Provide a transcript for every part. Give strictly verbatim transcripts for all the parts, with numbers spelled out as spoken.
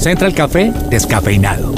Central Café descafeinado.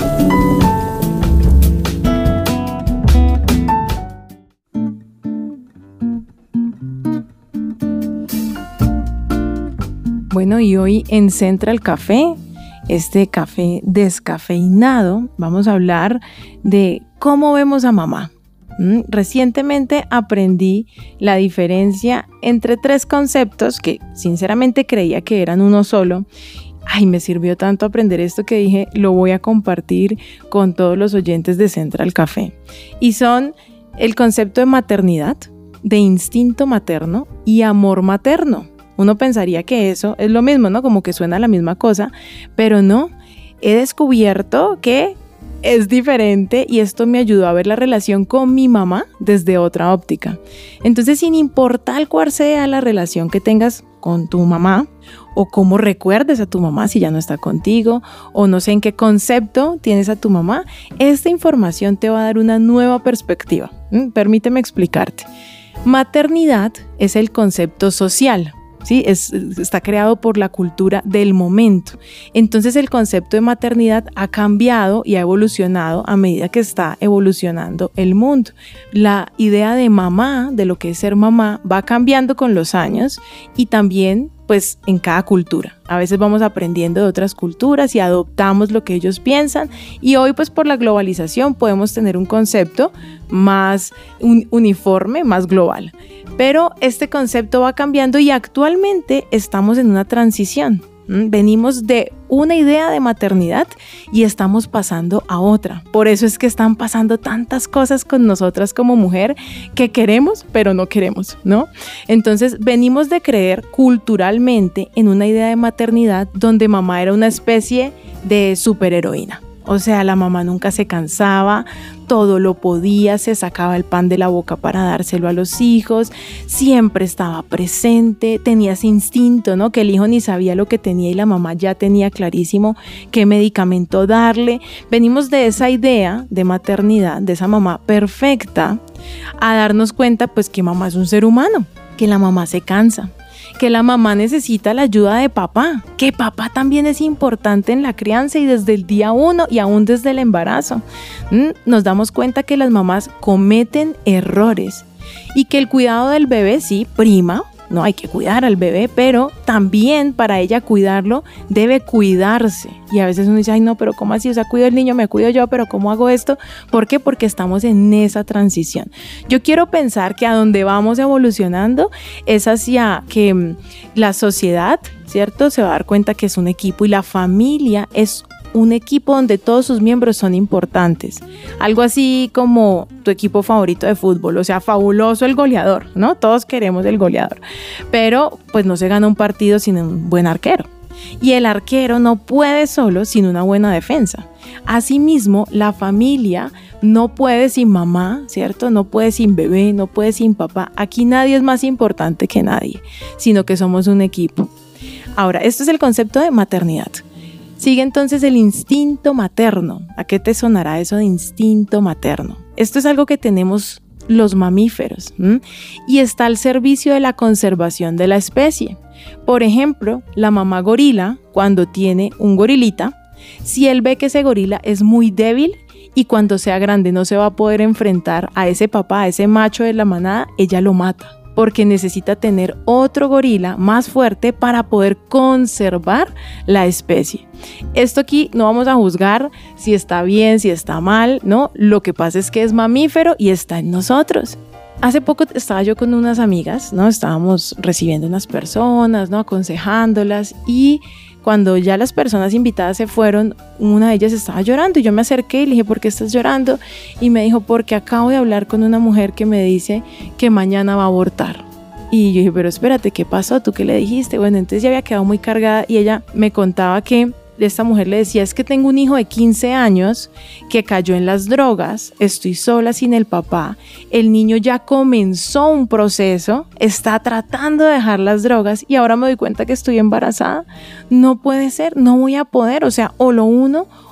Bueno, y hoy en Central Café, este café descafeinado, vamos a hablar de cómo vemos a mamá. ¿Mm? Recientemente aprendí la diferencia entre tres conceptos que sinceramente creía que eran uno solo. Ay, me sirvió tanto aprender esto que dije, lo voy a compartir con todos los oyentes de Central Café. Y son el concepto de maternidad, de instinto materno y amor materno. Uno pensaría que eso es lo mismo, ¿no? Como que suena la misma cosa, pero no. He descubierto que es diferente y esto me ayudó a ver la relación con mi mamá desde otra óptica. Entonces, sin importar cuál sea la relación que tengas con tu mamá o cómo recuerdes a tu mamá si ya no está contigo o no sé en qué concepto tienes a tu mamá, esta información te va a dar una nueva perspectiva. ¿Mm? Permíteme explicarte. Maternidad es el concepto social. ¿Sí? Es, está creado por la cultura del momento. Entonces el concepto de maternidad ha cambiado y ha evolucionado a medida que está evolucionando el mundo. La idea de mamá, de lo que es ser mamá, va cambiando con los años y también pues en cada cultura. A veces vamos aprendiendo de otras culturas y adoptamos lo que ellos piensan y hoy pues por la globalización podemos tener un concepto más un, uniforme, más global. Pero este concepto va cambiando y actualmente estamos en una transición. ¿Mm? Venimos de una idea de maternidad y estamos pasando a otra. Por eso es que están pasando tantas cosas con nosotras como mujer que queremos, pero no queremos, ¿no? Entonces venimos de creer culturalmente en una idea de maternidad donde mamá era una especie de superheroína. O sea, la mamá nunca se cansaba, todo lo podía, se sacaba el pan de la boca para dárselo a los hijos, siempre estaba presente, tenía ese instinto, ¿no? Que el hijo ni sabía lo que tenía y la mamá ya tenía clarísimo qué medicamento darle. Venimos de esa idea de maternidad, de esa mamá perfecta, a darnos cuenta pues que mamá es un ser humano, que la mamá se cansa, que la mamá necesita la ayuda de papá, que papá también es importante en la crianza y desde el día uno y aún desde el embarazo. Nos damos cuenta que las mamás cometen errores y que el cuidado del bebé sí prima, no hay que cuidar al bebé, pero también para ella cuidarlo debe cuidarse. Y a veces uno dice, ay no, pero ¿cómo así? O sea, cuido el niño, me cuido yo, pero ¿cómo hago esto? ¿Por qué? Porque estamos en esa transición. Yo quiero pensar que a donde vamos evolucionando es hacia que la sociedad, ¿cierto? Se va a dar cuenta que es un equipo y la familia es un equipo donde todos sus miembros son importantes. Algo así como tu equipo favorito de fútbol, o sea, fabuloso el goleador, ¿no? Todos queremos el goleador, pero pues no se gana un partido sin un buen arquero. Y el arquero no puede solo sin una buena defensa. Asimismo, la familia no puede sin mamá, ¿cierto? No puede sin bebé, no puede sin papá. Aquí nadie es más importante que nadie, sino que somos un equipo. Ahora, esto es el concepto de maternidad. Sigue entonces el instinto materno. ¿A qué te sonará eso de instinto materno? Esto es algo que tenemos los mamíferos, ¿m? Y está al servicio de la conservación de la especie. Por ejemplo, la mamá gorila, cuando tiene un gorilita, si él ve que ese gorila es muy débil y cuando sea grande no se va a poder enfrentar a ese papá, a ese macho de la manada, ella lo mata. Porque necesita tener otro gorila más fuerte para poder conservar la especie. Esto aquí no vamos a juzgar si está bien, si está mal, ¿no? Lo que pasa es que es mamífero y está en nosotros. Hace poco estaba yo con unas amigas, ¿no? Estábamos recibiendo unas personas, ¿no? Aconsejándolas y cuando ya las personas invitadas se fueron, una de ellas estaba llorando y yo me acerqué y le dije, ¿por qué estás llorando? Y me dijo, porque acabo de hablar con una mujer que me dice que mañana va a abortar. Y yo dije, pero espérate, ¿qué pasó? ¿Tú qué le dijiste? Bueno, entonces ya había quedado muy cargada y ella me contaba que esta mujer le decía, es que tengo un hijo de quince años que cayó en las drogas, estoy sola sin el papá, el niño ya comenzó un proceso, está tratando de dejar las drogas y ahora me doy cuenta que estoy embarazada. No puede ser, no voy a poder, o sea, o lo uno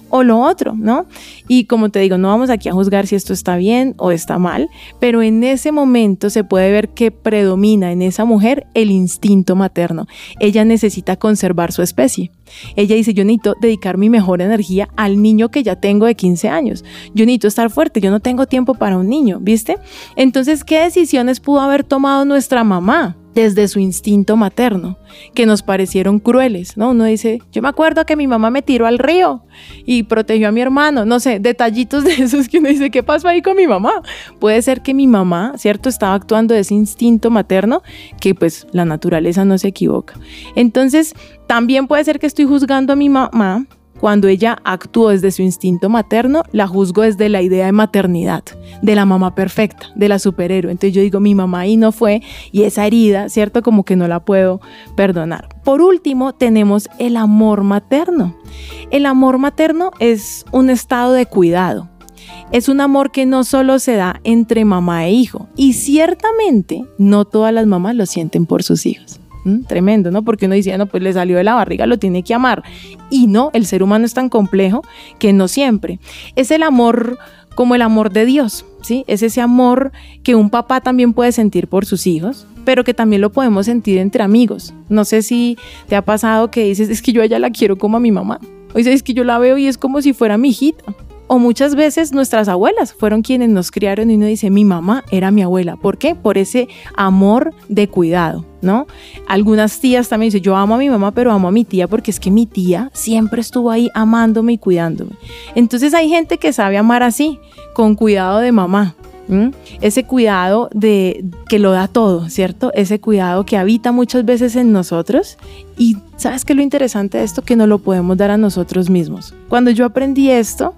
o lo otro, ¿no? Y como te digo, no vamos aquí a juzgar si esto está bien o está mal, pero en ese momento se puede ver que predomina en esa mujer el instinto materno. Ella necesita conservar su especie. Ella dice, yo necesito dedicar mi mejor energía al niño que ya tengo de quince años. Yo necesito estar fuerte, yo no tengo tiempo para un niño, ¿viste? Entonces, ¿qué decisiones pudo haber tomado nuestra mamá desde su instinto materno, que nos parecieron crueles, ¿no? Uno dice, yo me acuerdo que mi mamá me tiró al río y protegió a mi hermano, no sé, detallitos de esos que uno dice, ¿qué pasó ahí con mi mamá? Puede ser que mi mamá, ¿cierto?, estaba actuando de ese instinto materno, que pues la naturaleza no se equivoca. Entonces, también puede ser que estoy juzgando a mi mamá. Cuando ella actuó desde su instinto materno, la juzgo desde la idea de maternidad, de la mamá perfecta, de la superhéroe. Entonces yo digo, mi mamá ahí no fue, y esa herida, ¿cierto? Como que no la puedo perdonar. Por último, tenemos el amor materno. El amor materno es un estado de cuidado. Es un amor que no solo se da entre mamá e hijo, y ciertamente no todas las mamás lo sienten por sus hijos. ¿Mm? Tremendo, ¿no? Porque uno dice, no, pues le salió de la barriga, lo tiene que amar. Y no, el ser humano es tan complejo que no siempre. Es el amor como el amor de Dios, ¿sí? Es ese amor que un papá también puede sentir por sus hijos, pero que también lo podemos sentir entre amigos. No sé si te ha pasado que dices, es que yo a ella la quiero como a mi mamá. O dices, es que yo la veo y es como si fuera mi hijita. O muchas veces nuestras abuelas fueron quienes nos criaron y uno dice, mi mamá era mi abuela. ¿Por qué? Por ese amor de cuidado, ¿no? Algunas tías también dicen, yo amo a mi mamá, pero amo a mi tía porque es que mi tía siempre estuvo ahí amándome y cuidándome. Entonces hay gente que sabe amar así, con cuidado de mamá. ¿Mm? Ese cuidado de que lo da todo, ¿cierto? Ese cuidado que habita muchas veces en nosotros. Y ¿sabes qué es lo interesante de esto? Que no lo podemos dar a nosotros mismos. Cuando yo aprendí esto,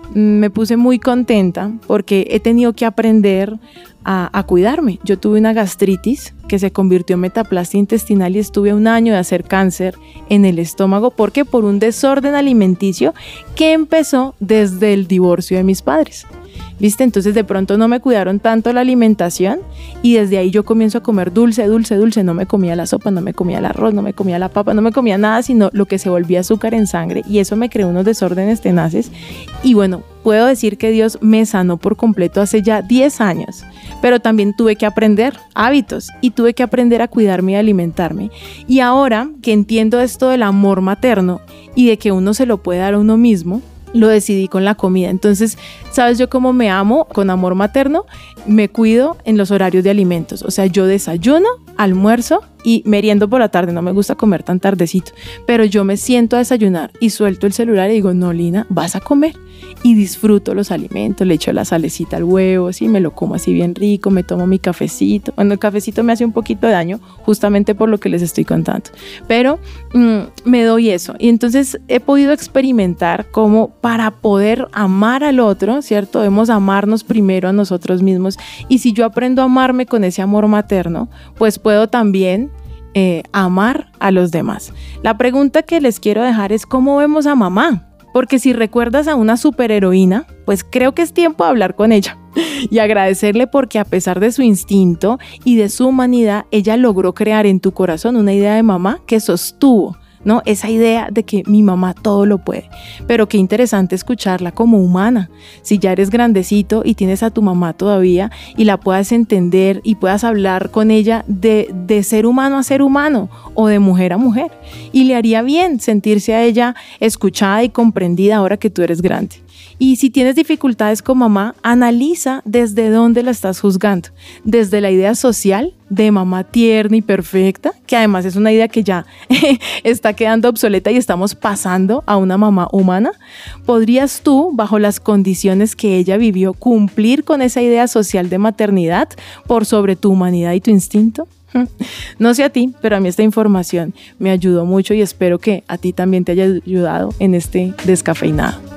me puse muy contenta porque he tenido que aprender a, a cuidarme. Yo tuve una gastritis que se convirtió en metaplasia intestinal y estuve a un año de hacer cáncer en el estómago. ¿Por qué? Por un desorden alimenticio que empezó desde el divorcio de mis padres. ¿Viste? Entonces de pronto no me cuidaron tanto la alimentación y desde ahí yo comienzo a comer dulce, dulce, dulce. No me comía la sopa, no me comía el arroz, no me comía la papa, no me comía nada, sino lo que se volvía azúcar en sangre, y eso me creó unos desórdenes tenaces. Y bueno, puedo decir que Dios me sanó por completo hace ya diez años, pero también tuve que aprender hábitos y tuve que aprender a cuidarme y alimentarme. Y ahora que entiendo esto del amor materno y de que uno se lo puede dar a uno mismo, lo decidí con la comida. Entonces, ¿sabes yo cómo me amo? Con amor materno, me cuido en los horarios de alimentos. O sea, yo desayuno, almuerzo y meriendo por la tarde. No me gusta comer tan tardecito, pero yo me siento a desayunar y suelto el celular y digo, no, Lina, vas a comer. Y disfruto los alimentos, le echo la salecita al huevo, sí, me lo como así bien rico, me tomo mi cafecito. Bueno, el cafecito me hace un poquito de daño, justamente por lo que les estoy contando, pero mmm, me doy eso. Y entonces he podido experimentar cómo para poder amar al otro, ¿cierto? Debemos amarnos primero a nosotros mismos. Y si yo aprendo a amarme con ese amor materno, pues puedo también eh, amar a los demás. La pregunta que les quiero dejar es, ¿cómo vemos a mamá? Porque si recuerdas a una superheroína, pues creo que es tiempo de hablar con ella y agradecerle porque a pesar de su instinto y de su humanidad, ella logró crear en tu corazón una idea de mamá que sostuvo, ¿no? Esa idea de que mi mamá todo lo puede. Pero qué interesante escucharla como humana. Si ya eres grandecito y tienes a tu mamá todavía y la puedas entender y puedas hablar con ella de, de ser humano a ser humano o de mujer a mujer. Y le haría bien sentirse a ella escuchada y comprendida ahora que tú eres grande. Y si tienes dificultades con mamá, analiza desde dónde la estás juzgando. Desde la idea social de mamá tierna y perfecta, que además es una idea que ya está quedando obsoleta y estamos pasando a una mamá humana. ¿Podrías tú, bajo las condiciones que ella vivió, cumplir con esa idea social de maternidad por sobre tu humanidad y tu instinto? No sé a ti, pero a mí esta información me ayudó mucho y espero que a ti también te haya ayudado en este descafeinado.